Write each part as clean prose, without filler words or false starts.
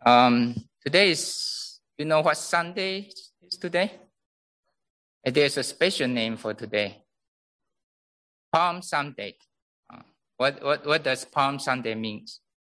Today is, you know what Sunday is today? There's a special name for today. Palm Sunday. What does Palm Sunday mean?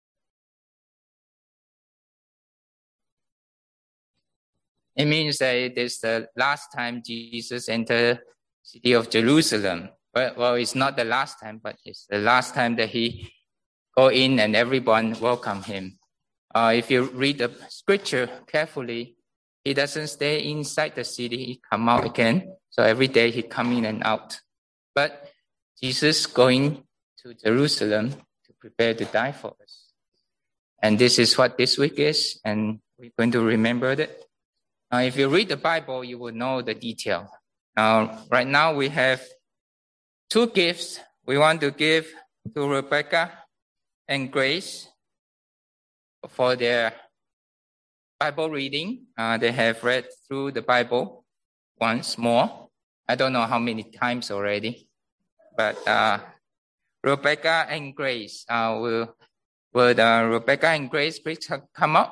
It means that it is the last time Jesus entered the city of Jerusalem. Well, it's not the last time, but it's the last time that he go in and everyone welcome him. If you read the scripture carefully, he doesn't stay inside the city, he come out again. So every day he come in and out. But Jesus going to Jerusalem to prepare to die for us. And this is what this week is, and we're going to remember that. If you read the Bible, you will know the detail. Right now we have two gifts we want to give to Rebecca and Grace for their Bible reading. They have read through the Bible once more. I don't know how many times already, but Rebecca and Grace, will Rebecca and Grace please come up?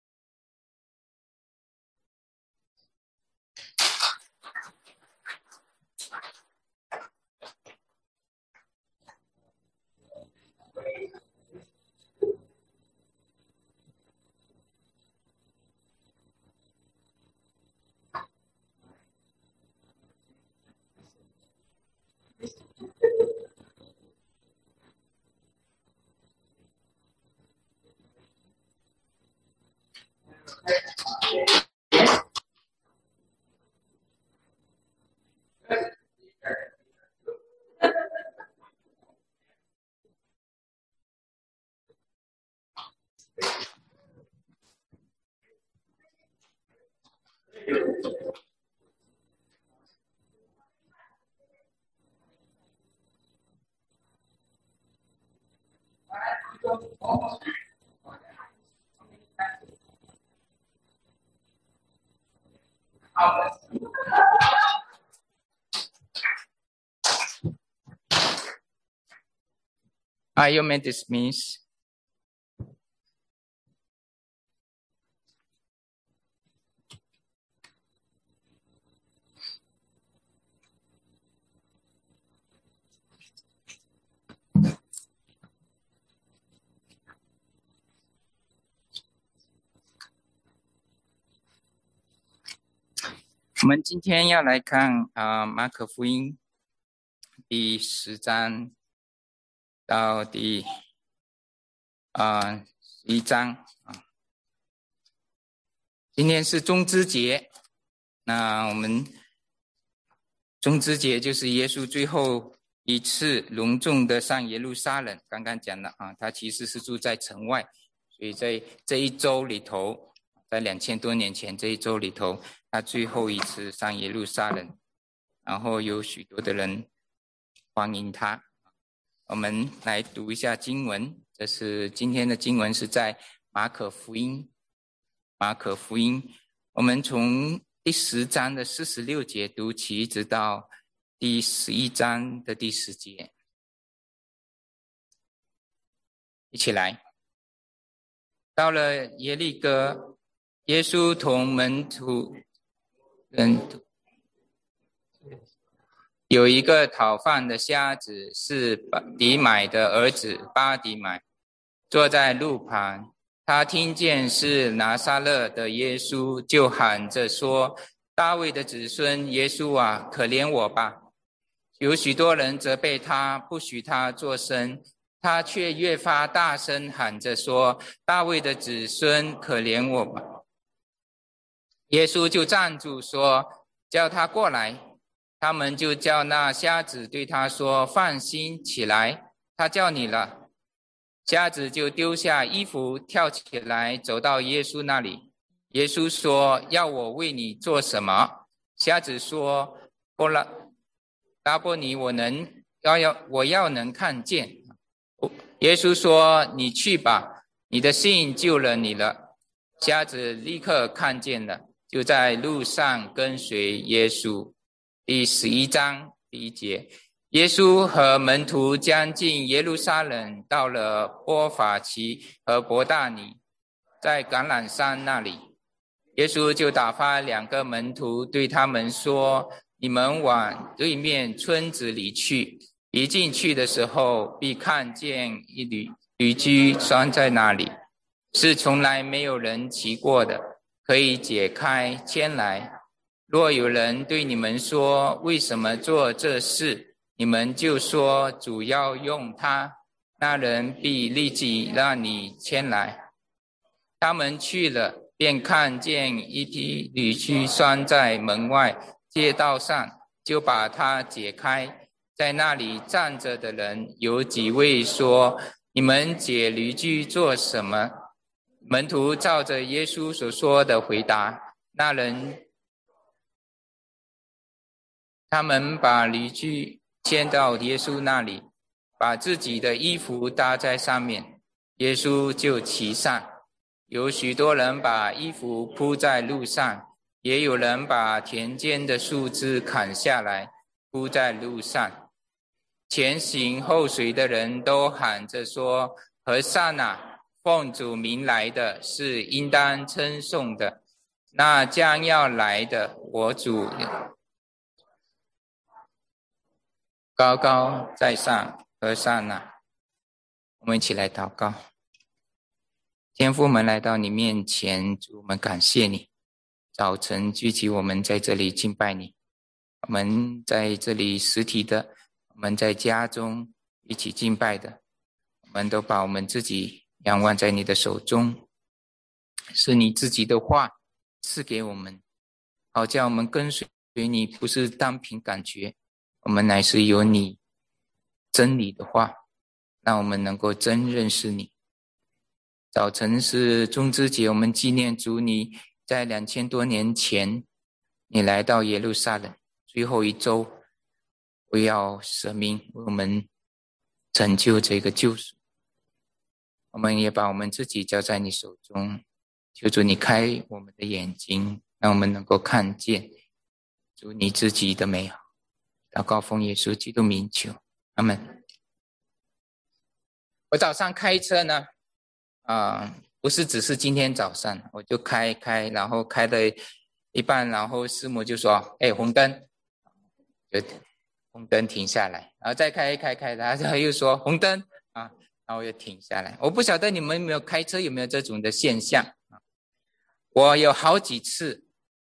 You may dismiss.我们今天要来看马可福音第10章到第11章。今天是棕枝节，那我们棕枝节就是耶稣最后一次隆重的上耶路撒冷。刚刚讲了他其实是住在城外，所以在这一周里头，在2000多年前这一周里头，他最后一次上耶路撒冷，然后有许多的人欢迎他。我们来读一下经文，这是今天的经文是在马可福音，我们从第10章的46节读起，直到第11章的第10节。一起来。到了耶利哥，耶稣同门徒有一个讨饭的瞎子，是底买的儿子巴底买，坐在路旁。他听见是拿撒勒的耶稣，就喊着说：大卫的子孙耶稣啊，可怜我吧！有许多人责备他，不许他作声，他却越发大声喊着说：大卫的子孙，可怜我吧！耶稣就站住说：叫他过来。他们就叫那瞎子对他说：放心起来，他叫你了。瞎子就丢下衣服，跳起来走到耶稣那里。耶稣说：要我为你做什么？瞎子说：拉波尼，我要能看见。耶稣说：你去吧，你的信救了你了。瞎子立刻看见了，就在路上跟随耶稣。第11章第1节，耶稣和门徒将近耶路撒冷，到了波法奇和伯大尼， 在橄榄山那里。耶稣就打发2个门徒，对他们说：你们往对面村子里去，一进去的时候，必看见一驴驹拴在那里，是从来没有人骑过的，可以解开牵来。若有人对你们说为什么做这事，你们就说主要用它，那人必立即让你牵来。他们去了，便看见一匹驴驹拴在门外街道上，就把它解开。在那里站着的人有几位说：你们解驴驹做什么？门徒照着耶稣所说的回答。他们把驴驹牵到耶稣那里，把自己的衣服搭在上面，耶稣就骑上。有许多人把衣服铺在路上，也有人把田间的树枝砍下来铺在路上。前行后随的人都喊着说：和散那，奉主名来的是应当称颂的，那将要来的我主高高在上，和散那。我们一起来祷告。天父，我们来到你面前，主，我们感谢你早晨聚集我们在这里敬拜你。我们在这里实体的，我们在家中一起敬拜的，我们都把我们自己仰望在你的手中，是你自己的话赐给我们，好叫我们跟随你，不是单凭感觉，我们乃是有你真理的话，让我们能够真认识你。早晨是中之节，我们纪念主你在2000多年前你来到耶路撒冷，最后一周为要舍命为我们成就这个救赎。我们也把我们自己交在你手中，求主你开我们的眼睛，让我们能够看见主你自己的美好。祷告奉耶稣基督名求，阿们。我早上开车呢不是只是今天早上，我就开，然后开了一半，然后师母就说：红灯，就红灯停下来，然后再开，然后又说红灯然后又停下来。我不晓得你们有没有开车有没有这种的现象我有好几次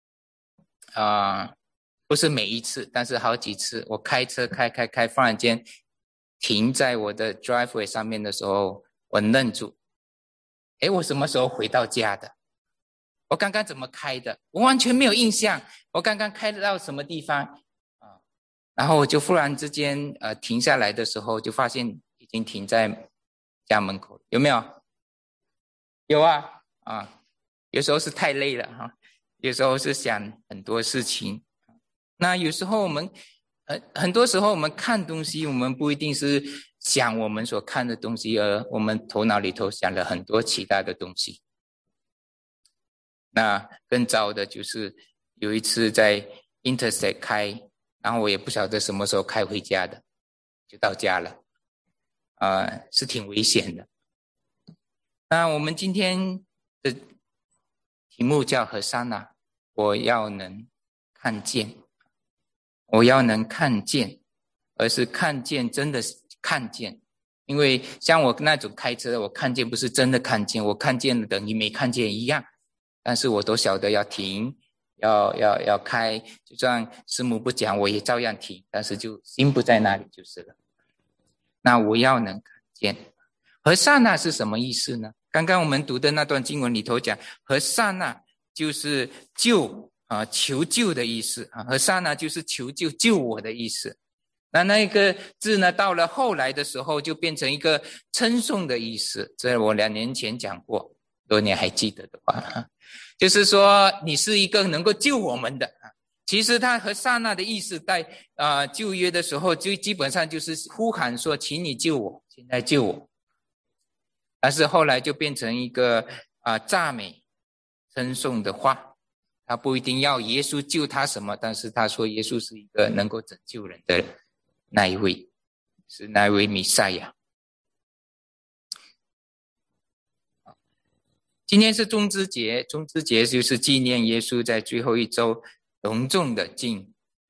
不是每一次，但是好几次我开车开，忽然间停在我的 driveway 上面的时候，我愣住。我什么时候回到家的？我刚刚怎么开的？我完全没有印象，我刚刚开到什么地方然后我就忽然之间停下来的时候，就发现已经停在家门口，有没有？有有时候是太累了有时候是想很多事情。那有时候我们很多时候我们看东西，我们不一定是想我们所看的东西，而我们头脑里头想了很多其他的东西。那更糟的就是有一次在 Interstate 开，然后我也不晓得什么时候开回家的，就到家了是挺危险的。那我们今天的题目叫和散那，我要能看见，我要能看见，而是看见真的是看见。因为像我那种开车，我看见不是真的看见，我看见了等于没看见一样，但是我都晓得要停，要开，就算师母不讲我也照样停，但是就心不在那里就是了。那我要能看见和散那是什么意思呢？刚刚我们读的那段经文里头讲，和散那就是救求救的意思和散那就是求救，救我的意思。那个字呢，到了后来的时候就变成一个称颂的意思，这我2年前讲过，如果你还记得的话就是说你是一个能够救我们的其实他和散那的意思在旧约的时候就基本上就是呼喊说请你救我，现在救我。但是后来就变成一个赞美称颂的话，他不一定要耶稣救他什么，但是他说耶稣是一个能够拯救人的那一位，是那一位弥赛亚。 今天是棕枝节，棕枝节就是纪念耶稣在最后一周隆重的进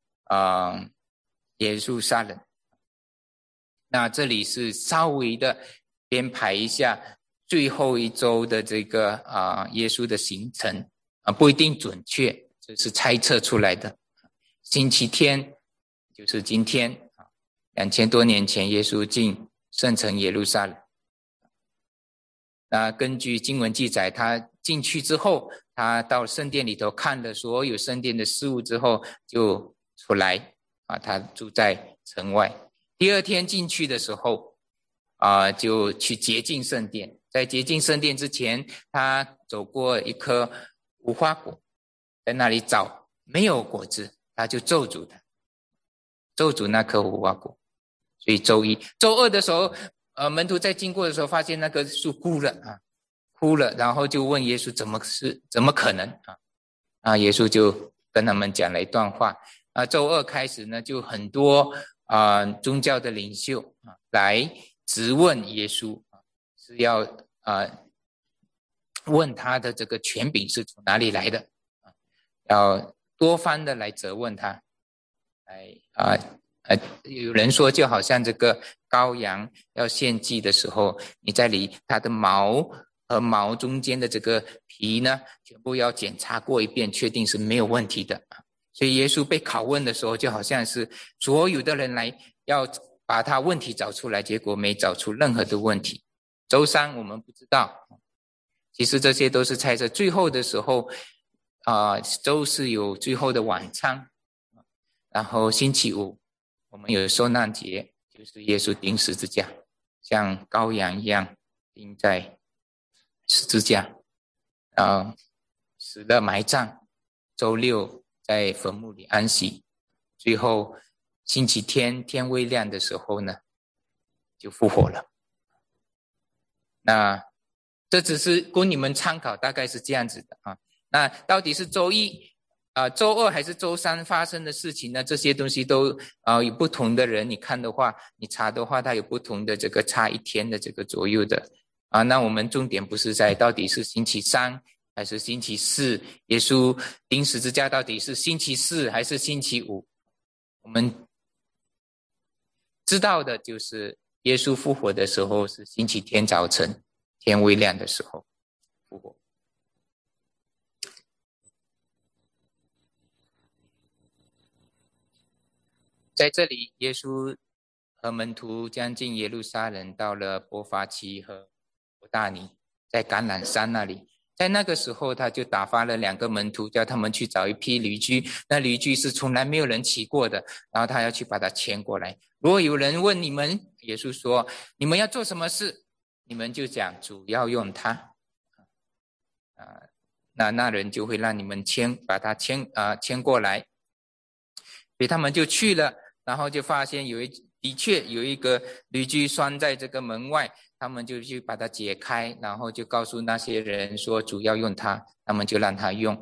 耶路撒冷。那这里是稍微的编排一下最后一周的这个耶稣的行程不一定准确，这是猜测出来的。星期天就是今天，2000多年前耶稣进圣城耶路撒冷。那根据经文记载，他进去之后，他到圣殿里头看了所有圣殿的事物之后就出来他住在城外。第二天进去的时候就去洁净圣殿。在洁净圣殿之前，他走过一棵无花果，在那里找没有果子，他就咒诅它，咒诅那棵无花果。所以周一周二的时候门徒在经过的时候发现那棵树枯了，然后就问耶稣怎么可能耶稣就跟他们讲了一段话周二开始呢，就很多宗教的领袖来质问耶稣是要问他的这个权柄是从哪里来的要多番的来责问他，有人说就好像这个羔羊要献祭的时候，你在它的毛和毛中间的这个皮呢，全部要检查过一遍，确定是没有问题的。所以耶稣被拷问的时候，就好像是所有的人来要把他问题找出来，结果没找出任何的问题。周三我们不知道，其实这些都是猜测。最后的时候周四有最后的晚餐，然后星期五我们有受难节，就是耶稣钉十字架，像羔羊一样钉在十字架，死了埋葬，周六在坟墓里安息，最后星期天天微亮的时候呢，就复活了。那这只是供你们参考，大概是这样子的那到底是周一周二还是周三发生的事情呢？这些东西都有不同的人，你看的话，你查的话，它有不同的这个差一天的这个左右的那我们重点不是在到底是星期三还是星期四，耶稣钉十字架到底是星期四还是星期五？我们知道的就是耶稣复活的时候是星期天早晨，天微亮的时候复活。在这里，耶稣和门徒将近耶路撒冷，到了伯法其和伯大尼，在橄榄山那里。在那个时候，他就打发了2个门徒，叫他们去找一批驴驹，那驴驹是从来没有人骑过的，然后他要去把它牵过来。如果有人问你们，耶稣说，你们要做什么事，你们就讲主要用它那人就会让你们把它牵过来。所以他们就去了，然后就发现的确有一个驴驹拴在这个门外，他们就去把它解开，然后就告诉那些人说主要用它，他们就让他用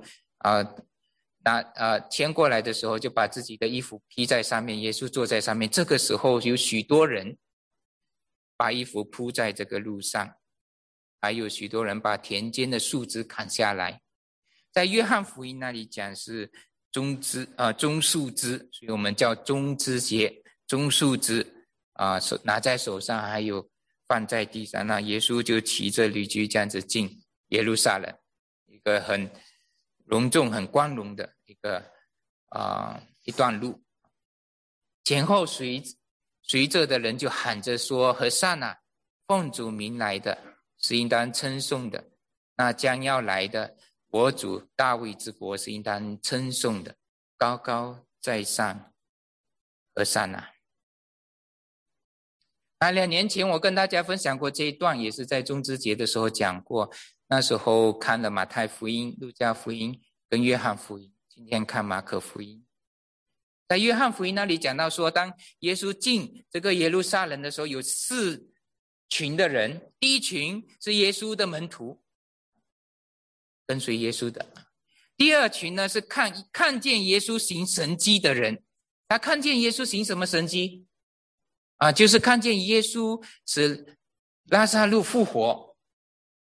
牵过来的时候就把自己的衣服披在上面，耶稣坐在上面。这个时候有许多人把衣服铺在这个路上，还有许多人把田间的树枝砍下来。在约翰福音那里讲是棕树枝，所以我们叫棕枝节，棕树枝拿在手上，还有放在地上。那耶稣就骑着驴驹这样子进耶路撒冷，一个很隆重很光荣的一段路。前后随着的人就喊着说，和散那，奉主名来的是应当称颂的，那将要来的我主大卫之国是应当称颂的，高高在上，和散那。2年前我跟大家分享过这一段，也是在棕枝节的时候讲过。那时候看了马太福音、路加福音跟约翰福音，今天看马可福音。在约翰福音那里讲到说，当耶稣进这个耶路撒冷的时候，有4群的人。第一群是耶稣的门徒，跟随耶稣的。第二群呢是看见耶稣行神迹的人。他看见耶稣行什么神迹就是看见耶稣使拉撒路复活，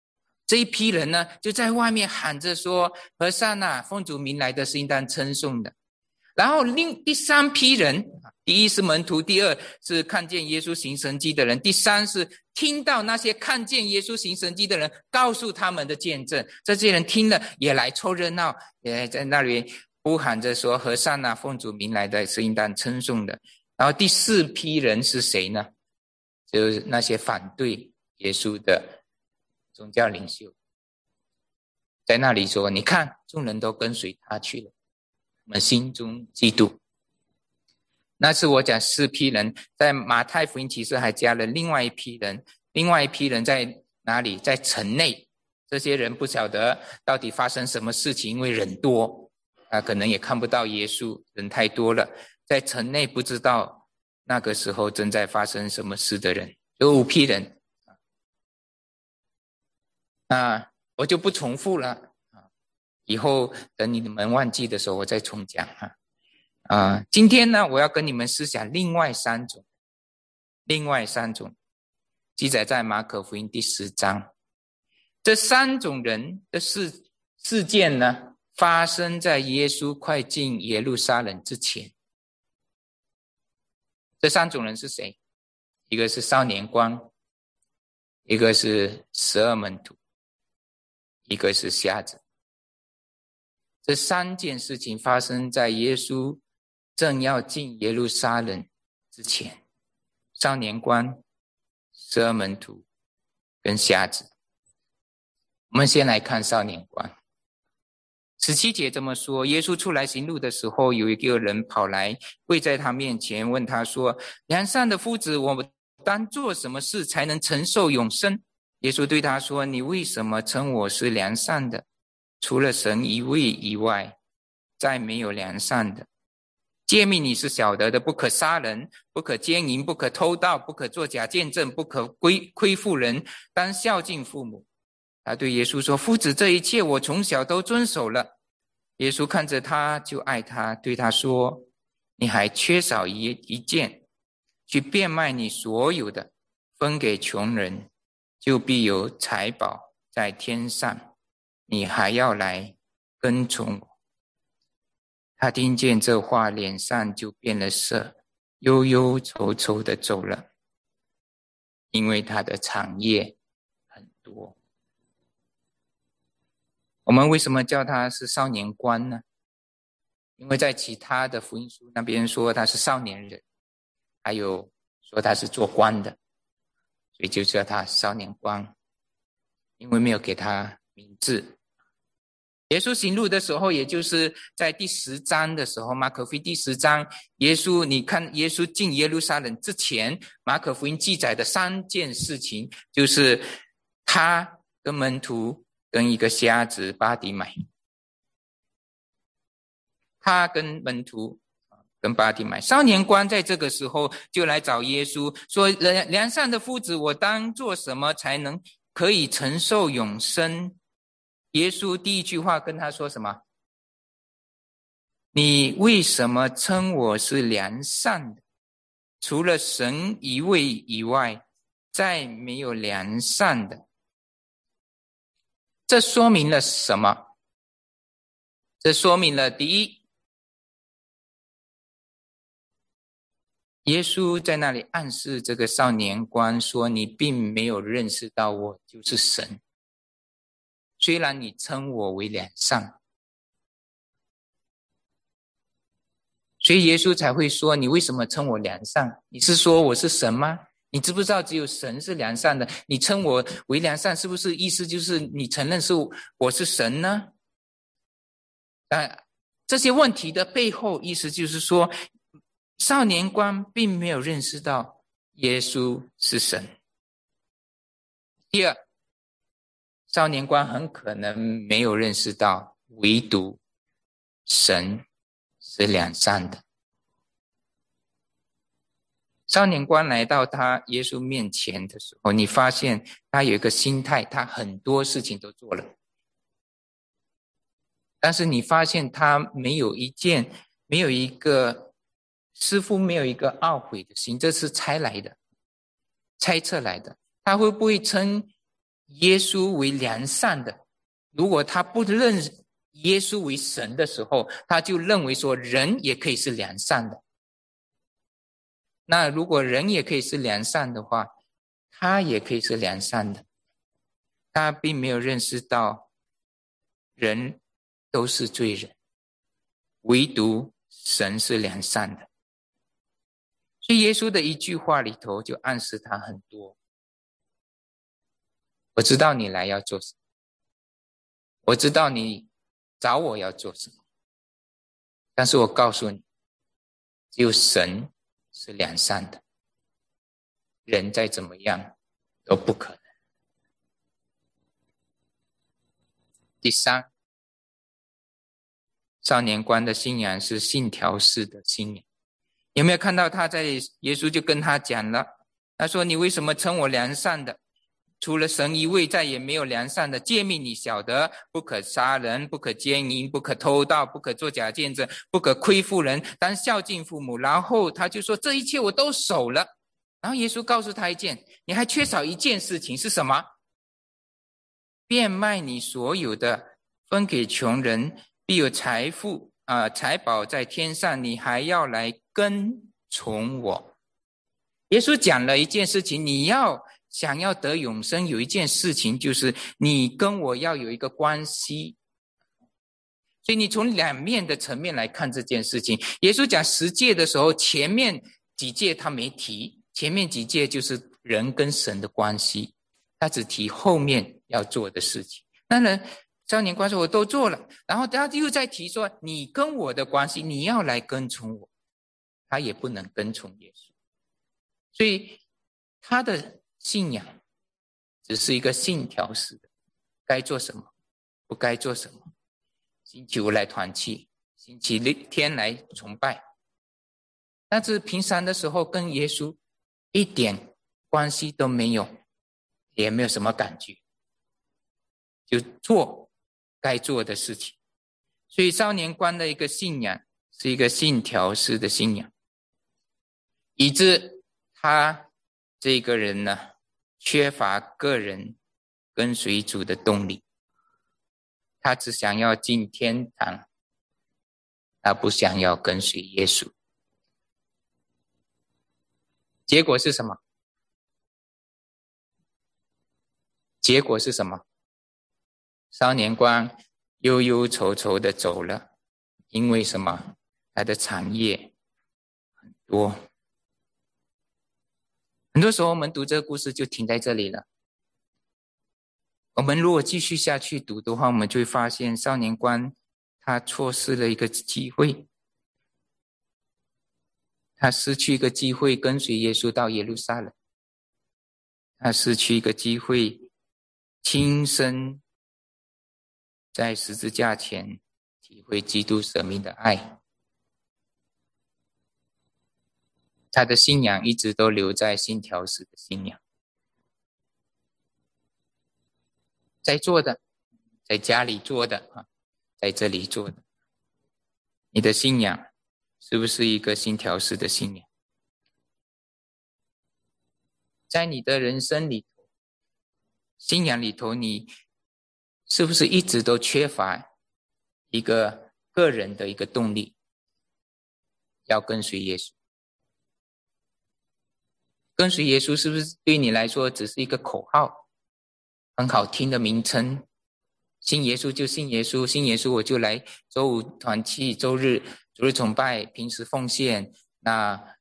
这一批人呢，就在外面喊着说：和散那，奉主名来的是应当称颂的。然后第三批人，第一是门徒，第二是看见耶稣行神迹的人，第三是听到那些看见耶稣行神迹的人告诉他们的见证。这些人听了也来凑热闹，也在那里呼喊着说：和散那，奉主名来的是应当称颂的。然后第四批人是谁呢？就是那些反对耶稣的宗教领袖，在那里说：你看，众人都跟随他去了，我们心中嫉妒。那是我讲四批人，在马太福音其实还加了另外一批人，另外一批人在哪里？在城内。这些人不晓得到底发生什么事情，因为人多，可能也看不到耶稣，人太多了，在城内不知道那个时候正在发生什么事的人，有五批人。我就不重复了，以后等你们忘记的时候我再重讲。今天呢，我要跟你们思想另外三种记载在马可福音第10章。这三种人的事件呢，发生在耶稣快进耶路撒冷之前。这三种人是谁？一个是少年官，一个是12门徒，一个是瞎子。这三件事情发生在耶稣正要进耶路撒冷之前。少年官、12门徒跟瞎子。我们先来看少年官。17节这么说：耶稣出来行路的时候，有一个人跑来跪在他面前，问他说：良善的夫子，我们当做什么事才能承受永生？耶稣对他说：你为什么称我是良善的？除了神一位以外，再没有良善的。诫命你是晓得的，不可杀人，不可奸淫，不可偷盗，不可作假见证，不可亏负人，当孝敬父母。他对耶稣说：夫子，这一切我从小都遵守了。耶稣看着他就爱他，对他说：你还缺少一件，去变卖你所有的，分给穷人，就必有财宝在天上，你还要来跟从我。他听见这话，脸上就变了色，忧忧愁愁的走了，因为他的产业很多。我们为什么叫他是少年官呢？因为在其他的福音书那边说他是少年人，还有说他是做官的，所以就叫他少年官，因为没有给他名字。耶稣行路的时候，也就是在第10章的时候，马可福音第10章，你看耶稣进耶路撒冷之前，马可福音记载的3件事情，就是他跟门徒跟一个瞎子巴底买。他跟门徒跟巴底买。少年官在这个时候就来找耶稣说：良善的夫子，我当做什么才能可以承受永生？耶稣第一句话跟他说什么？你为什么称我是良善的？除了神一位以外，再没有良善的。这说明了什么？这说明了第一，耶稣在那里暗示这个少年官说：你并没有认识到我就是神，虽然你称我为良善。所以耶稣才会说：你为什么称我良善？你是说我是神吗？你知不知道只有神是良善的？你称我为良善，是不是意思就是你承认是我是神呢？这些问题的背后意思就是说，少年官并没有认识到耶稣是神。第二，少年官很可能没有认识到唯独神是良善的。少年官来到耶稣面前的时候，你发现他有一个心态，他很多事情都做了，但是你发现他似乎没有一个懊悔的心，这是猜测来的。他会不会称耶稣为良善的，如果他不认耶稣为神的时候，他就认为说人也可以是良善的。那如果人也可以是良善的话，他也可以是良善的。他并没有认识到人都是罪人，唯独神是良善的。所以耶稣的一句话里头就暗示他很多。我知道你来要做什么，我知道你找我要做什么，但是我告诉你，只有神是良善的，人再怎么样都不可能。第三，少年官的信仰是信条式的信仰。有没有看到他在耶稣就跟他讲了，他说你为什么称我良善的？除了神一位，再也没有良善的诫命你晓得，不可杀人，不可奸淫，不可偷盗，不可作假见证，不可亏负人，当孝敬父母。然后他就说这一切我都守了。然后耶稣告诉他一件，你还缺少一件事情，是什么？变卖你所有的，分给穷人，必有财宝在天上，你还要来跟从我。耶稣讲了一件事情，你要想要得永生，有一件事情就是你跟我要有一个关系。所以你从两面的层面来看这件事情。耶稣讲十诫的时候，前面几诫他没提，前面几诫就是人跟神的关系，他只提后面要做的事情。当然少年官说我都做了，然后他又在提说你跟我的关系，你要来跟从我，他也不能跟从耶稣。所以他的信仰只是一个信条式的，该做什么不该做什么，星期五来团契，星期天来崇拜，但是平常的时候跟耶稣一点关系都没有，也没有什么感觉，就做该做的事情。所以少年官的一个信仰是一个信条式的信仰，以致他这个人呢，缺乏个人跟随主的动力。他只想要进天堂，他不想要跟随耶稣。结果是什么？结果是什么？少年官忧忧愁愁的走了，因为什么？他的产业很多。很多时候我们读这个故事就停在这里了。我们如果继续下去读的话，我们就会发现少年官他错失了一个机会，他失去一个机会跟随耶稣到耶路撒冷，他失去一个机会亲身在十字架前体会基督舍命的爱。他的信仰一直都留在信条式的信仰，在做的，在家里做的，在这里做的。你的信仰是不是一个信条式的信仰？在你的人生里头，信仰里头，你是不是一直都缺乏一个个人的一个动力，要跟随耶稣？跟随耶稣是不是对你来说只是一个口号，很好听的名称？信耶稣就信耶稣，信耶稣我就来周五团契，周日主日崇拜，平时奉献。那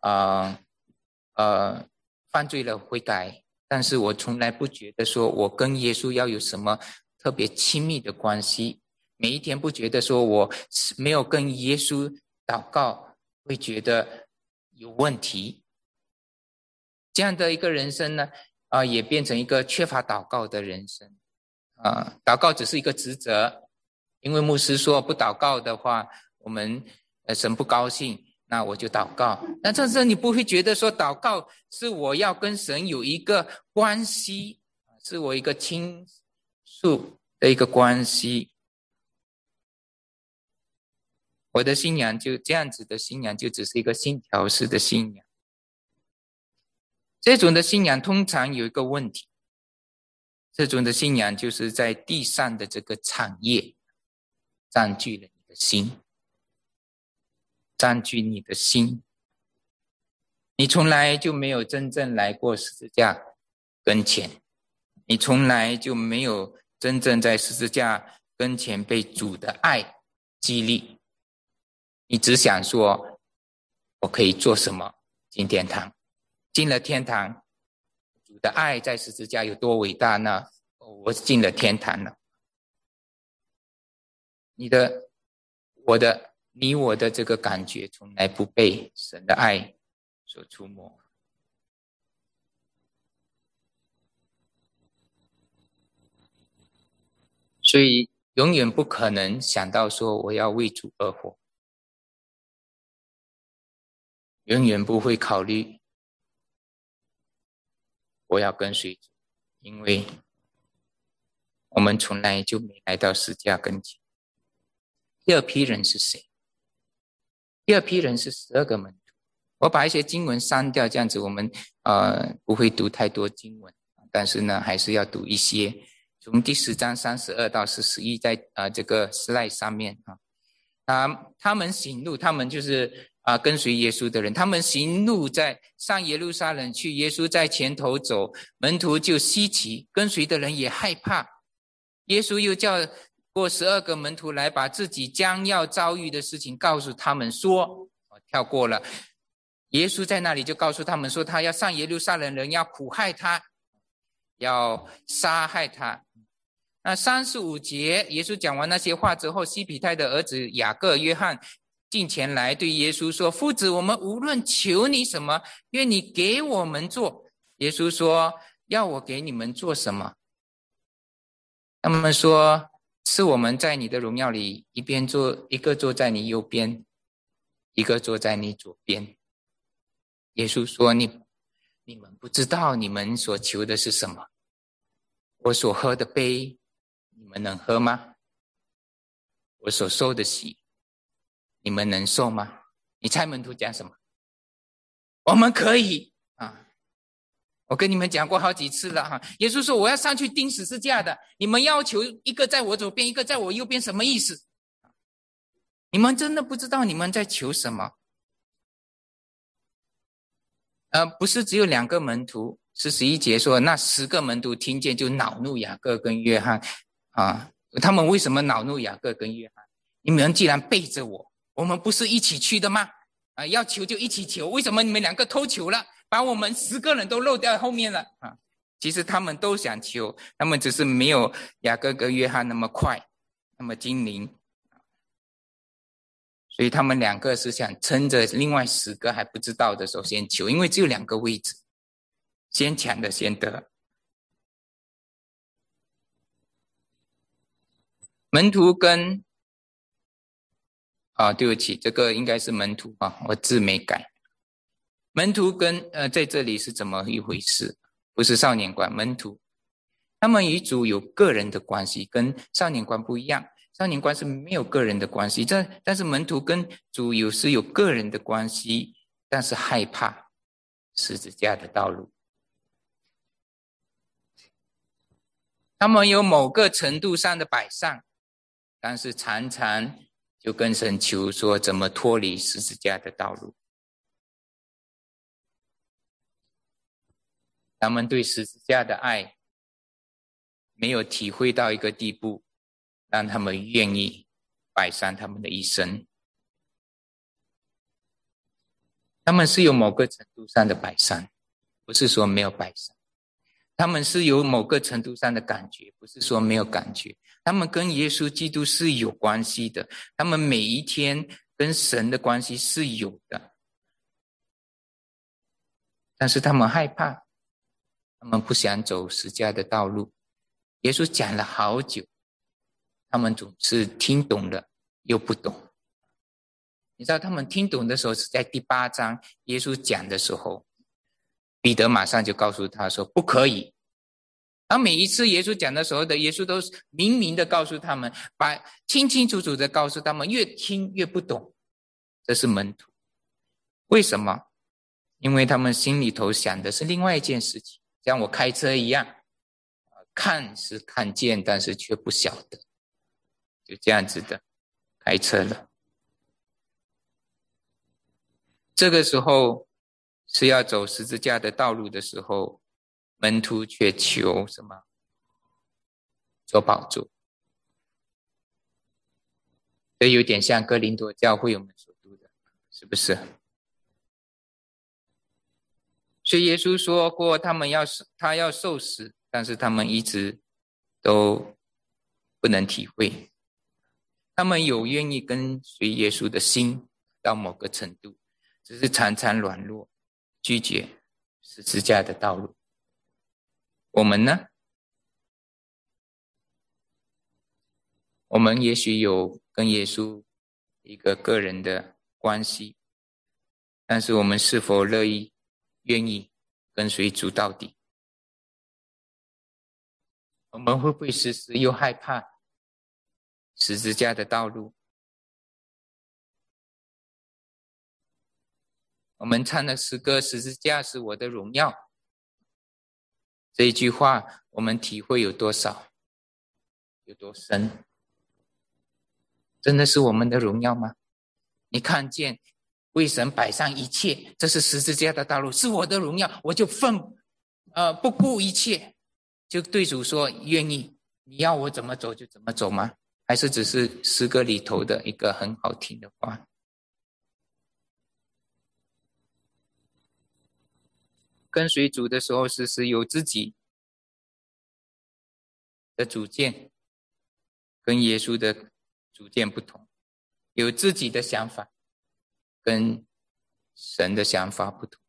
犯罪了悔改，但是我从来不觉得说我跟耶稣要有什么特别亲密的关系。每一天不觉得说我没有跟耶稣祷告会觉得有问题。这样的一个人生呢，也变成一个缺乏祷告的人生。祷告只是一个职责，因为牧师说不祷告的话，我们神不高兴，那我就祷告。但这时候你不会觉得说祷告是我要跟神有一个关系，是我一个倾诉的一个关系。我的信仰就这样子的信仰，就只是一个信条式的信仰。这种的信仰通常有一个问题， 这种的信仰就是在地上的这个产业占据了你的心，占据你的心，你从来就没有真正来过十字架跟前，你从来就没有真正在十字架跟前被主的爱激励，你只想说我可以做什么进天堂，进了天堂，主的爱在十字架有多伟大呢？我进了天堂了。你我的这个感觉从来不被神的爱所触摸。所以永远不可能想到说我要为主而活，永远不会考虑我要跟随主，因为我们从来就没来到十字架跟前。第二批人是谁？第二批人是12个门徒。我把一些经文删掉，这样子我们不会读太多经文，但是呢还是要读一些。从第10章32到41，在这个 slide 上面他们行路，他们就是跟随耶稣的人，他们行路在上耶路撒冷去，耶稣在前头走，门徒就稀奇，跟随的人也害怕。耶稣又叫过12个门徒来，把自己将要遭遇的事情告诉他们说，跳过了。耶稣在那里就告诉他们说，他要上耶路撒冷，人要苦害他，要杀害他。那35节，耶稣讲完那些话之后，西庇太的儿子雅各、约翰进前来对耶稣说，父子，我们无论求你什么，愿你给我们做。耶稣说，要我给你们做什么？他们说，是我们在你的荣耀里，一个坐在你右边，一个坐在你左边。耶稣说，你们不知道你们所求的是什么，我所喝的杯你们能喝吗？我所受的洗你们能受吗？你猜门徒讲什么？我们可以我跟你们讲过好几次了耶稣说，我要上去钉十字架的，你们要求一个在我左边，一个在我右边，什么意思？你们真的不知道你们在求什么。不是只有2个门徒，41节说那10个门徒听见就恼怒雅各跟约翰他们为什么恼怒雅各跟约翰？你们既然背着我们不是一起去的吗？要求就一起求，为什么你们2个偷求了，把我们10个人都漏掉后面了其实他们都想求，他们只是没有雅各跟约翰那么快，那么精灵，所以他们2个是想撑着另外10个还不知道的时候先求，因为只有2个位置，先抢的先得。门徒跟对不起，这个应该是门徒我字没改。门徒跟在这里是怎么一回事？不是少年观，门徒他们与主有个人的关系，跟少年观不一样。少年观是没有个人的关系，但是门徒跟主是有个人的关系，但是害怕十字架的道路。他们有某个程度上的摆上，但是常常就跟神求说怎么脱离十字架的道路。他们对十字架的爱没有体会到一个地步，让他们愿意摆上他们的一生。他们是有某个程度上的摆上，不是说没有摆上。他们是有某个程度上的感觉，不是说没有感觉。他们跟耶稣基督是有关系的，他们每一天跟神的关系是有的，但是他们害怕，他们不想走十字架的道路。耶稣讲了好久，他们总是听懂了又不懂。你知道他们听懂的时候是在第8章耶稣讲的时候，彼得马上就告诉他说不可以。而每一次耶稣讲的时候的耶稣都是明明的告诉他们，把清清楚楚的告诉他们，越听越不懂。这是门徒。为什么？因为他们心里头想的是另外一件事情，像我开车一样， 看是看见，但是却不晓得，就这样子的开车了。这个时候是要走十字架的道路的时候，门徒却求什么？做宝座。这有点像哥林多教会我们所读的，是不是？所以耶稣说过他要受死，但是他们一直都不能体会。他们有愿意跟随耶稣的心到某个程度，只是常常软弱，拒绝十字架的道路。我们呢？我们也许有跟耶稣一个个人的关系，但是我们是否愿意跟随主到底？我们会不会时时又害怕十字架的道路？我们唱的诗歌，十字架是我的荣耀，这一句话我们体会有多少？有多深？真的是我们的荣耀吗？你看见为神摆上一切，这是十字架的道路，是我的荣耀，我就不顾一切，就对主说愿意，你要我怎么走就怎么走吗？还是只是诗歌里头的一个很好听的话？跟随主的时候，是有自己的主见，跟耶稣的主见不同，有自己的想法，跟神的想法不同。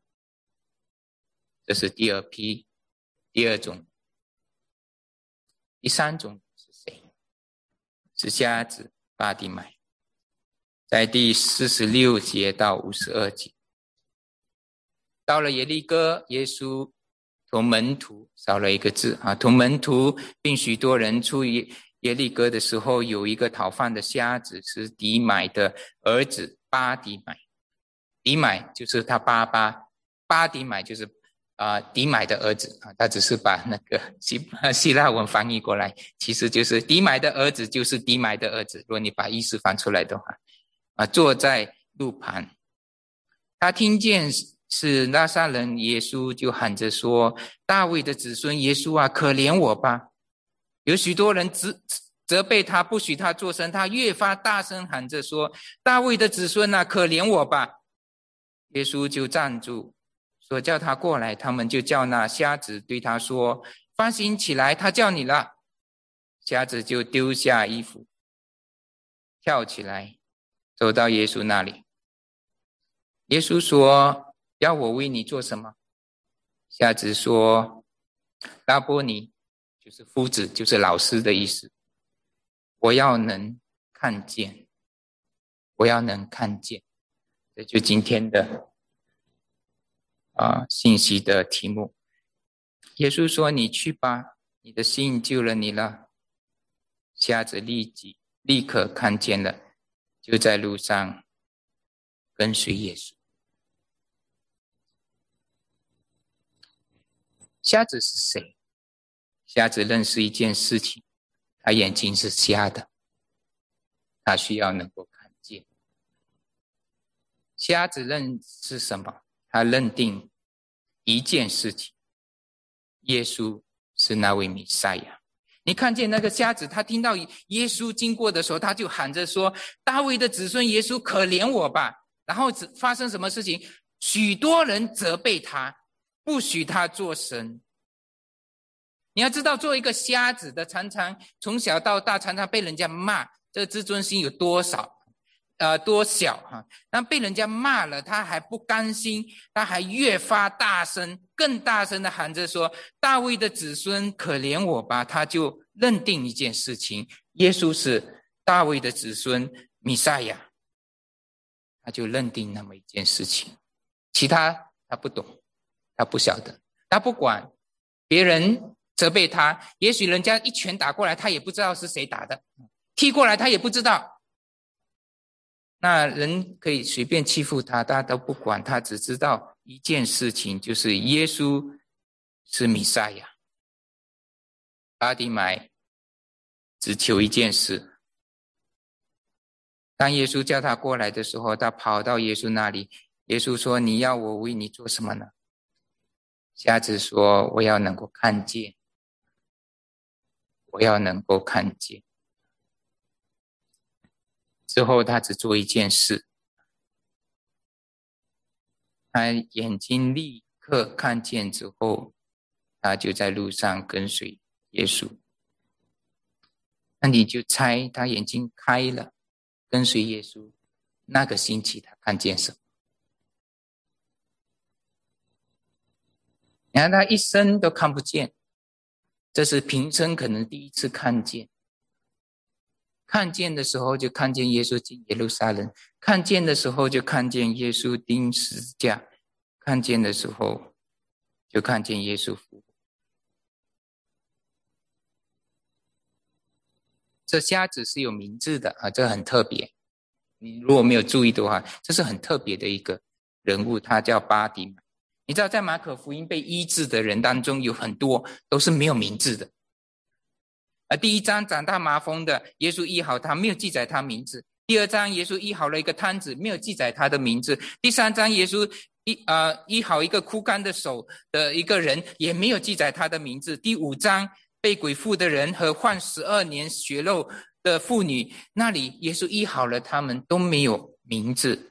这是第二种。第三种是谁？是瞎子巴底买，在第46节到52节。到了耶利哥，耶稣同门徒少了一个字啊，同门徒并许多人出于耶利哥的时候，有一个讨饭的瞎子，是底买的儿子巴底买。底买就是他爸爸，巴底买就是底买的儿子啊，他只是把那个希腊文翻译过来，其实就是底买的儿子就是底买的儿子。如果你把意思翻出来的话，坐在路旁，他听见是拿撒勒耶稣，就喊着说：大卫的子孙耶稣啊，可怜我吧！有许多人责备他，不许他作声，他越发大声喊着说：大卫的子孙啊，可怜我吧！耶稣就站住，说叫他过来。他们就叫那瞎子，对他说：放心起来，他叫你了。瞎子就丢下衣服，跳起来，走到耶稣那里。耶稣说：要我为你做什么？瞎子说：拉波尼，就是夫子，就是老师的意思。我要能看见，我要能看见。这就今天的信息的题目。耶稣说：你去吧，你的信救了你了。瞎子立刻看见了，就在路上跟随耶稣。瞎子是谁？瞎子认识一件事情，他眼睛是瞎的，他需要能够看见。瞎子认识什么？他认定一件事情，耶稣是那位弥赛亚。你看见那个瞎子，他听到耶稣经过的时候，他就喊着说：大卫的子孙耶稣，可怜我吧！然后发生什么事情？许多人责备他，不许他做神。你要知道，作为一个瞎子的，常常从小到大常常被人家骂，这个自尊心有多小那被人家骂了，他还不甘心，他还越发大声，更大声的喊着说：大卫的子孙，可怜我吧！他就认定一件事情，耶稣是大卫的子孙弥赛亚，他就认定那么一件事情，其他他不懂，他不晓得，他不管别人责备他，也许人家一拳打过来，他也不知道是谁打的，踢过来他也不知道。那人可以随便欺负他，他都不管，他只知道一件事情，就是耶稣是弥赛亚。 巴底买只求一件事。当耶稣叫他过来的时候，他跑到耶稣那里，耶稣说：你要我为你做什么呢？瞎子说：我要能够看见，我要能够看见。之后他只做一件事，他眼睛立刻看见之后，他就在路上跟随耶稣。那你就猜他眼睛开了，跟随耶稣，那个星期他看见什么？你看他一生都看不见，这是平生可能第一次看见。看见的时候就看见耶稣进耶路撒冷，看见的时候就看见耶稣钉十字架，看见的时候就看见耶稣复活。这瞎子是有名字的啊，这很特别。你如果没有注意的话，这是很特别的一个人物，他叫巴底买。你知道在马可福音被医治的人当中有很多都是没有名字的。第一章长大麻风的，耶稣医好他，没有记载他名字。第二章耶稣医好了一个瘫子，没有记载他的名字。第三章耶稣医好一个枯干的手的一个人，也没有记载他的名字。第五章被鬼附的人和患12年血漏的妇女，那里耶稣医好了他们，都没有名字。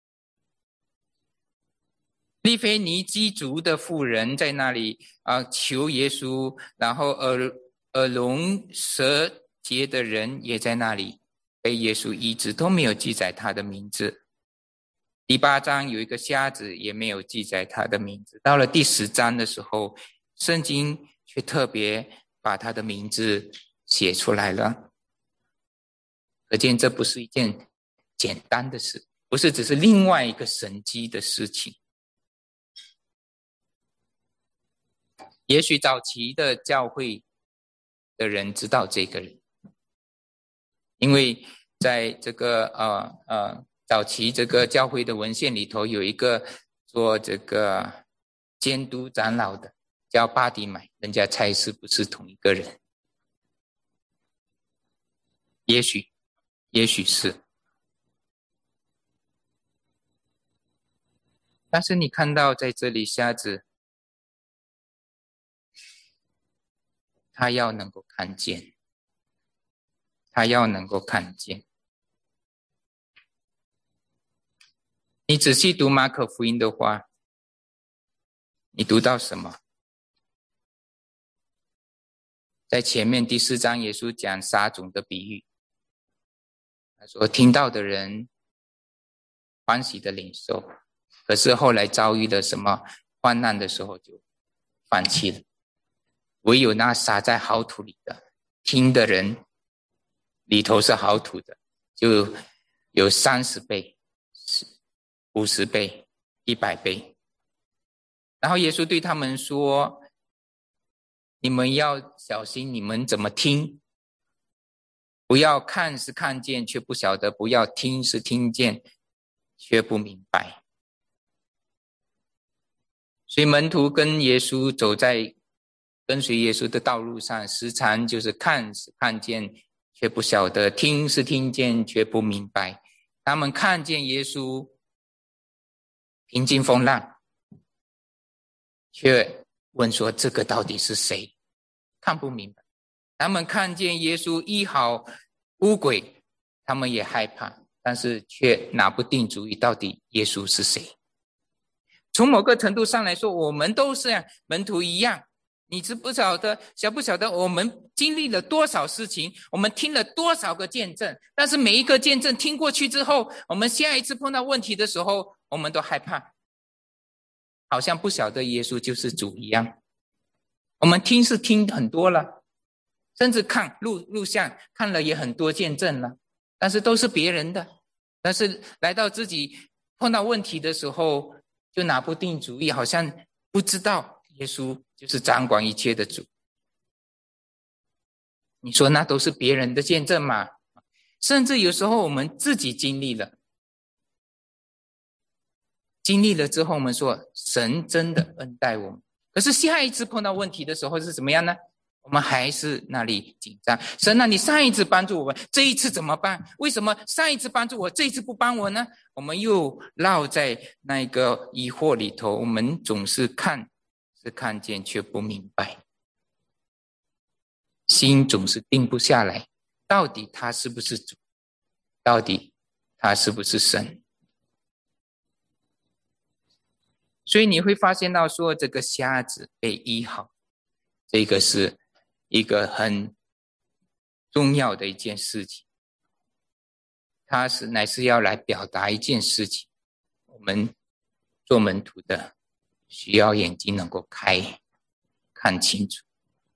利非尼基族的妇人在那里求耶稣，然后耳聋舌结的人也在那里被耶稣医治，都没有记载他的名字。第8章有一个瞎子，也没有记载他的名字。到了第10章的时候，圣经却特别把他的名字写出来了。可见这不是一件简单的事，不是只是另外一个神迹的事情。也许早期的教会的人知道这个人，因为在这个早期这个教会的文献里头，有一个做这个监督长老的叫巴底买，人家猜是不是同一个人？也许是。但是你看到在这里瞎子，他要能够看见，他要能够看见。你仔细读马可福音的话，你读到什么？在前面第4章，耶稣讲撒种的比喻，他说听到的人欢喜的领受，可是后来遭遇了什么患难的时候就放弃了。唯有那撒在好土里的，听的人里头是好土的，就有30倍、50倍、100倍。然后耶稣对他们说，你们要小心你们怎么听，不要看是看见却不晓得，不要听是听见却不明白。所以门徒跟耶稣走在跟随耶稣的道路上，时常就是看是看见却不晓得，听是听见却不明白。他们看见耶稣平静风浪，却问说这个到底是谁？看不明白。他们看见耶稣医好污鬼，他们也害怕，但是却拿不定主意到底耶稣是谁。从某个程度上来说，我们都是像门徒一样，你晓不晓得我们经历了多少事情，我们听了多少个见证，但是每一个见证听过去之后，我们下一次碰到问题的时候，我们都害怕，好像不晓得耶稣就是主一样。我们听是听很多了，甚至看录像看了也很多见证了，但是都是别人的，但是来到自己碰到问题的时候就拿不定主意，好像不知道耶稣就是掌管一切的主。你说那都是别人的见证吗？甚至有时候我们自己经历了之后，我们说神真的恩待我们，可是下一次碰到问题的时候是怎么样呢？ 我们还是那里紧张。神啊，你上一次帮助我们，这一次怎么办？为什么上一次帮助我，这一次不帮我呢？我们又绕在那个疑惑里头，我们总是看见却不明白，心总是定不下来，到底他是不是主？到底他是不是神？所以你会发现到说，这个瞎子被医好，这个是一个很重要的一件事情，它乃是要来表达一件事情。我们做门徒的需要眼睛能够开，看清楚。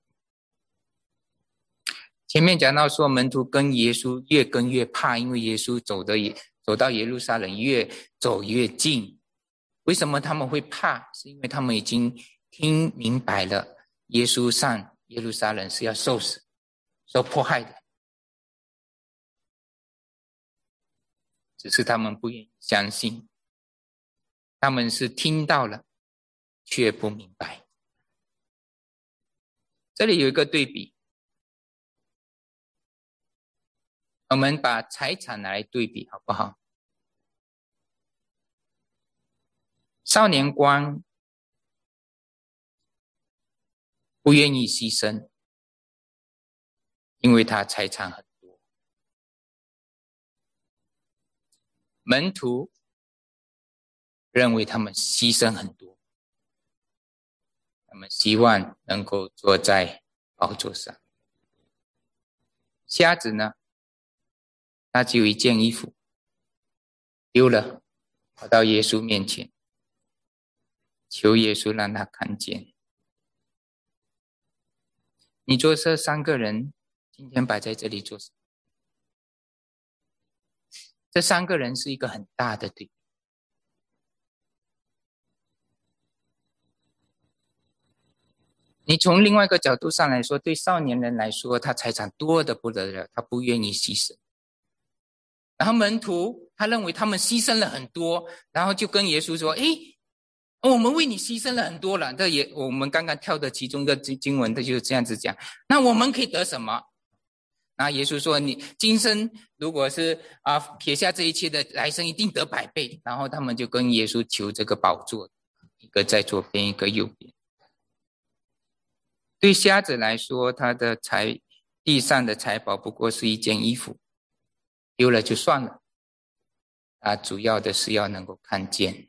前面讲到说，门徒跟耶稣越跟越怕，因为耶稣走到耶路撒冷越走越近。为什么他们会怕？是因为他们已经听明白了，耶稣上耶路撒冷是要受死、受迫害的，只是他们不愿意相信。他们是听到了，却不明白。这里有一个对比，我们把财产拿来对比好不好？少年官不愿意牺牲，因为他财产很多。门徒认为他们牺牲很多，他们希望能够坐在宝座上。瞎子呢，他只有一件衣服，丢了，跑到耶稣面前，求耶稣让他看见。你做这三个人今天摆在这里做什么？这三个人是一个很大的对比。你从另外一个角度上来说，对少年人来说，他财产多得不得了，他不愿意牺牲。然后门徒他认为他们牺牲了很多，然后就跟耶稣说：我们为你牺牲了很多了。我们刚刚跳的其中一个经文，他就是这样子讲。那我们可以得什么？然后耶稣说：你今生如果是撇下这一切的，来生一定得100倍。然后他们就跟耶稣求这个宝座，一个在左边，一个右边。对瞎子来说，他的地上的财宝不过是一件衣服，丢了就算了。他主要的是要能够看见。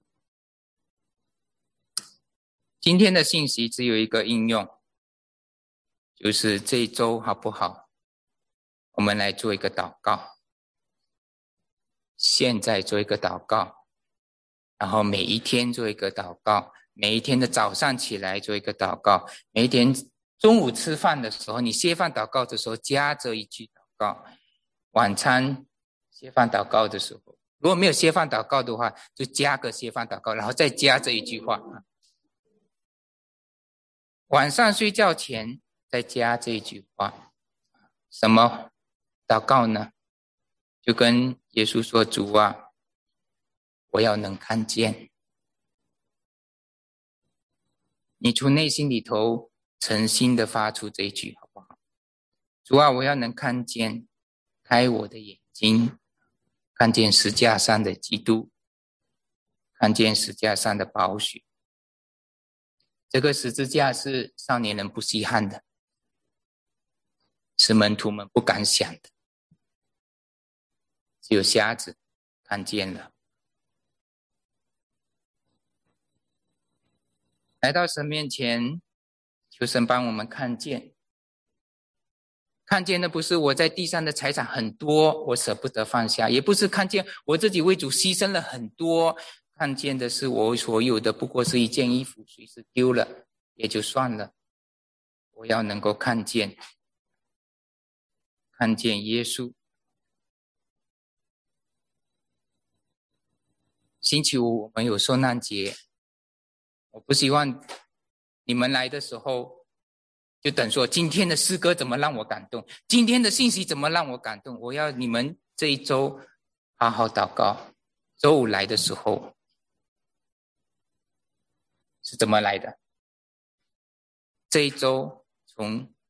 今天的信息只有一个应用，就是这一周好不好？我们来做一个祷告。现在做一个祷告，然后每一天做一个祷告，每一天的早上起来做一个祷告，每一天中午吃饭的时候，你歇饭祷告的时候加这一句祷告，晚餐歇饭祷告的时候，如果没有歇饭祷告的话，就加个歇饭祷告，然后再加这一句话。晚上睡觉前再加这一句话。什么祷告呢？就跟耶稣说：主啊，我要能看见。你从内心里头诚心的发出这一句好不好？主啊，我要能看见，开我的眼睛，看见十字架上的基督，看见十字架上的宝血。这个十字架是少年人不稀罕的，是门徒们不敢想的，只有瞎子看见了。来到神面前，求神帮我们看见。看见的不是我在地上的财产很多，我舍不得放下，也不是看见我自己为主牺牲了很多，看见的是我所有的不过是一件衣服，随时丢了也就算了。我要能够看见耶稣。星期五我们有受难节，我不希望你们来的时候就等说今天的诗歌怎么让我感动，今天的信息怎么让我感动。我要你们这一周好好祷告，周五来的时候是怎么来的？这一周从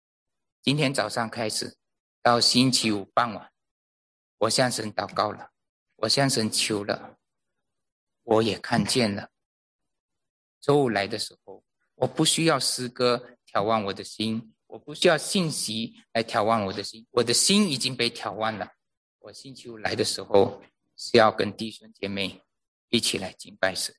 今天早上开始到星期五傍晚，我向神祷告了，我向神求了，我也看见了。周五来的时候，我不需要诗歌调望我的心，我不需要信息来调望我的心，我的心已经被调望了。我星期五来的时候是要跟弟兄姐妹一起来敬拜神。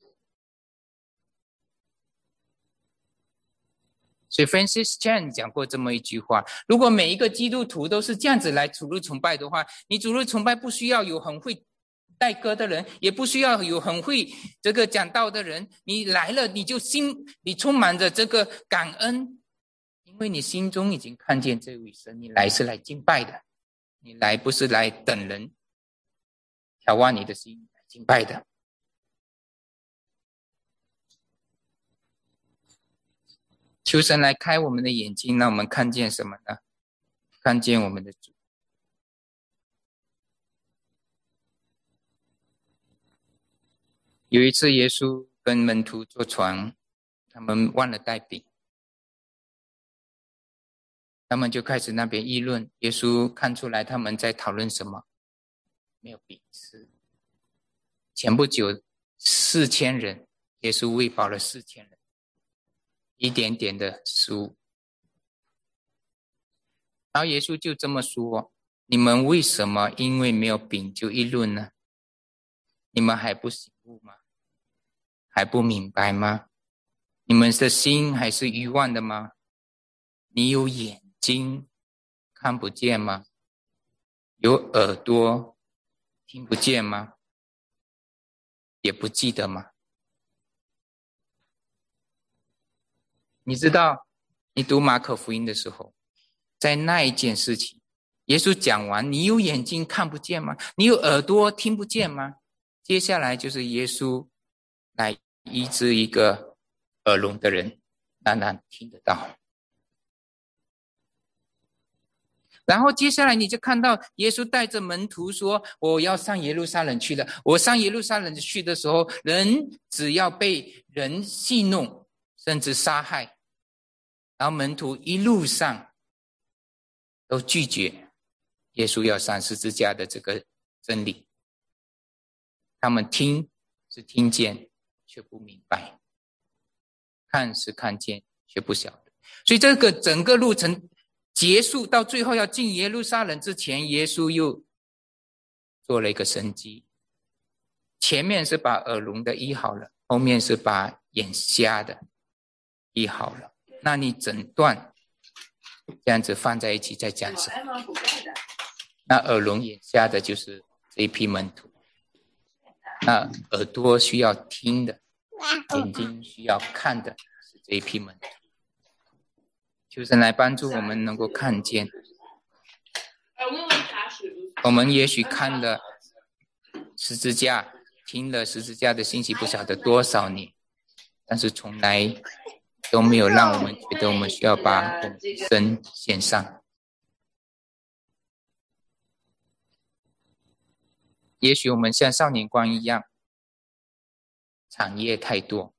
所以 Francis Chan 讲过这么一句话，如果每一个基督徒都是这样子来主日崇拜的话，你主日崇拜不需要有很会带歌的人，也不需要有很会这个讲道的人，你来了你充满着这个感恩，因为你心中已经看见这位神，你来是来敬拜的，你来不是来等人调望你的心来敬拜的。求神来开我们的眼睛，让我们看见什么呢？看见我们的主。有一次耶稣跟门徒坐船，他们忘了带饼，他们就开始那边议论。耶稣看出来他们在讨论什么，没有饼吃。前不久4000人，耶稣喂饱了4000人，一点点的食物。然后耶稣就这么说，你们为什么因为没有饼就议论呢？你们还不醒悟吗？还不明白吗？你们的心还是愚妄的吗？你有眼睛看不见吗？有耳朵听不见吗？也不记得吗？你知道，你读马可福音的时候，在那一件事情，耶稣讲完，你有眼睛看不见吗？你有耳朵听不见吗？接下来就是耶稣来医治一个耳聋的人，当然听得到。然后接下来你就看到耶稣带着门徒说，我要上耶路撒冷去了。我上耶路撒冷去的时候，人只要被人戏弄甚至杀害，然后门徒一路上都拒绝耶稣要上十字架的这个真理。他们听是听见却不明白，看是看见却不晓得。所以这个整个路程结束到最后要进耶路撒冷之前，耶稣又做了一个神迹。前面是把耳聋的医好了，后面是把眼瞎的医好了。那你整段这样子放在一起再讲什么？那耳聋眼瞎的就是这一批门徒，那耳朵需要听的，眼睛需要看的是这一批门徒。求神来帮助我们能够看见。我们也许看了十字架，听了十字架的信息不晓得多少年，但是从来都没有让我们觉得我们需要把我们的生献上。也许我们像少年光一样，产业太多，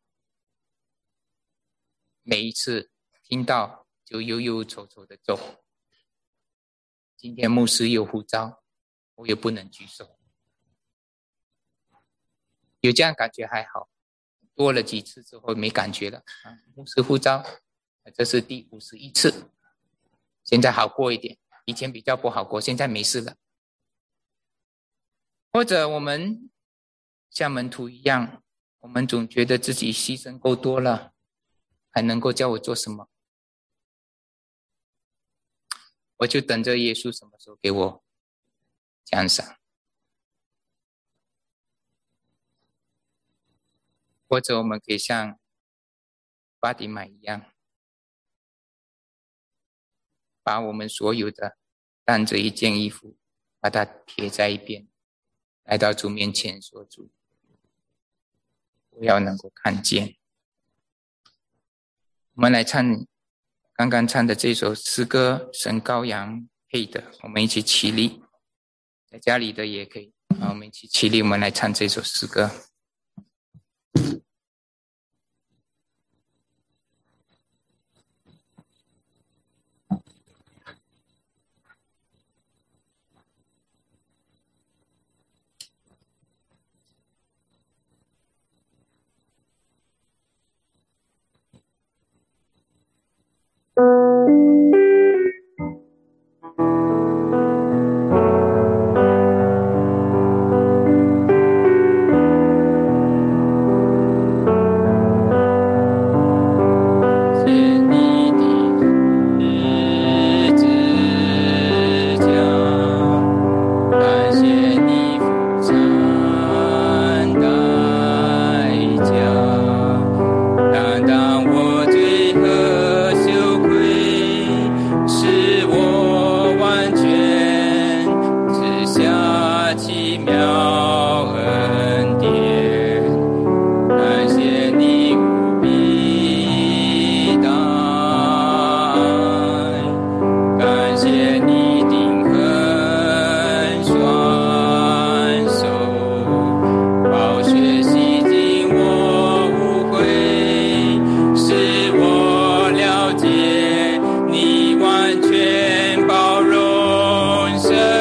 每一次听到就忧忧愁愁的走。今天牧师有呼召，我也不能举手。有这样感觉还好，多了几次之后没感觉了。牧师呼召，这是第51次，现在好过一点，以前比较不好过，现在没事了。或者我们像门徒一样，我们总觉得自己牺牲够多了，还能够叫我做什么？我就等着耶稣什么时候给我奖赏。或者我们可以像巴底买一样，把我们所有的当着一件衣服，把它贴在一边，来到主面前说，主，我要能够看见。我们来唱刚刚唱的这首诗歌，神羔羊配的，我们一起起立，在家里的也可以，我们一起起立，我们来唱这首诗歌。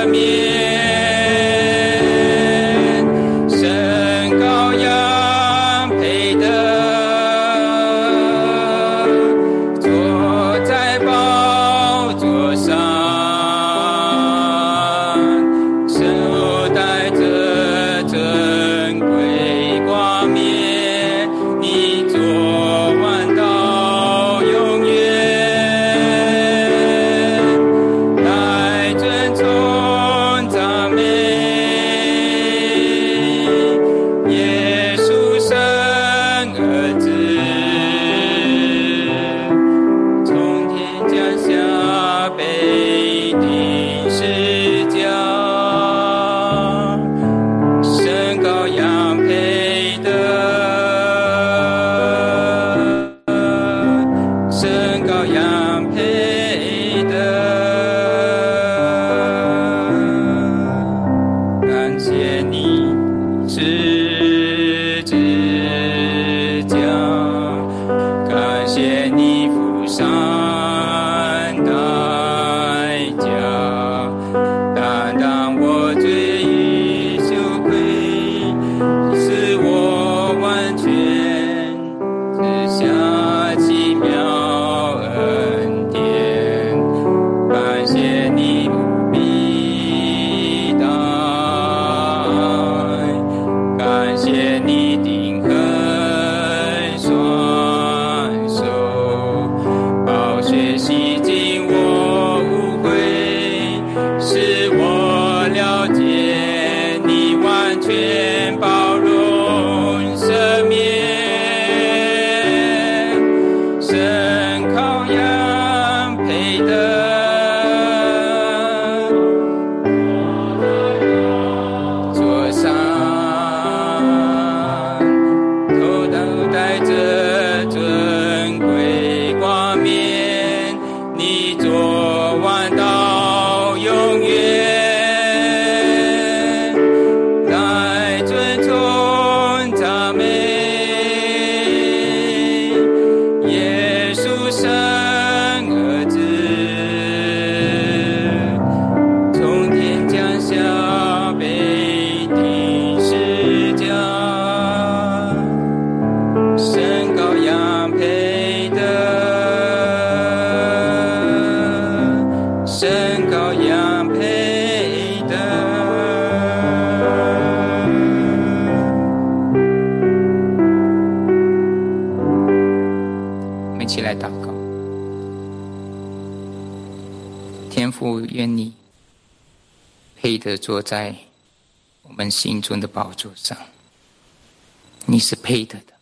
坐在我们心中的宝座上，你是配得的。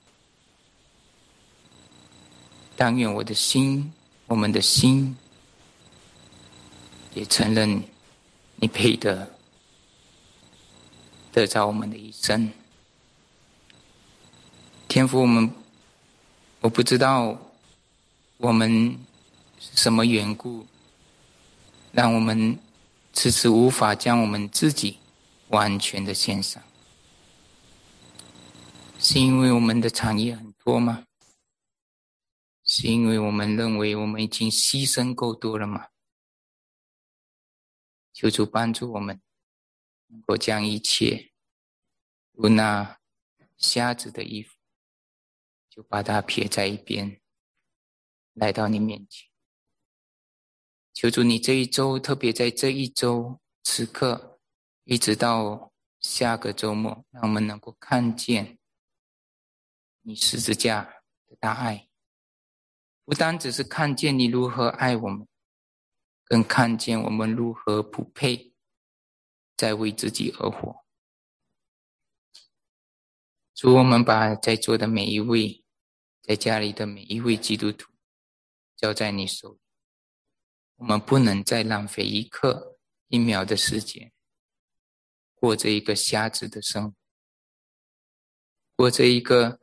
但愿我的心，我们的心也承认你配得得着我们的一生。天父，我不知道我们是什么缘故，让我们迟迟无法将我们自己完全的献上。是因为我们的产业很多吗？是因为我们认为我们已经牺牲够多了吗？求主帮助我们能够将一切如那瞎子的衣服，就把它撇在一边，来到你面前。求主你这一周，特别在这一周此刻一直到下个周末，让我们能够看见你十字架的大爱，不单只是看见你如何爱我们，更看见我们如何不配再为自己而活。主，我们把在座的每一位，在家里的每一位基督徒交在你手里，我们不能再浪费一刻一秒的时间，过着一个瞎子的生活，过着一个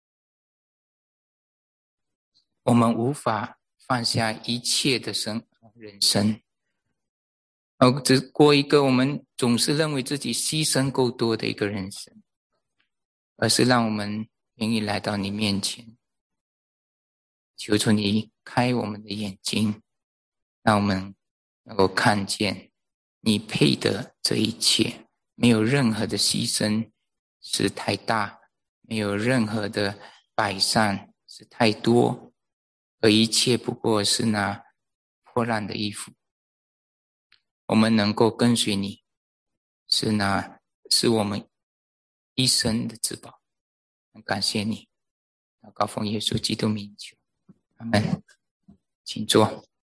我们无法放下一切的人生，而只过一个我们总是认为自己牺牲够多的一个人生，而是让我们愿意来到你面前，求求你开我们的眼睛，让我们能够看见你配的这一切，没有任何的牺牲是太大，没有任何的摆上是太多，而一切不过是那破烂的衣服。我们能够跟随你，是我们一生的至宝。很感谢你，祷告奉耶稣基督名求，阿们。请坐。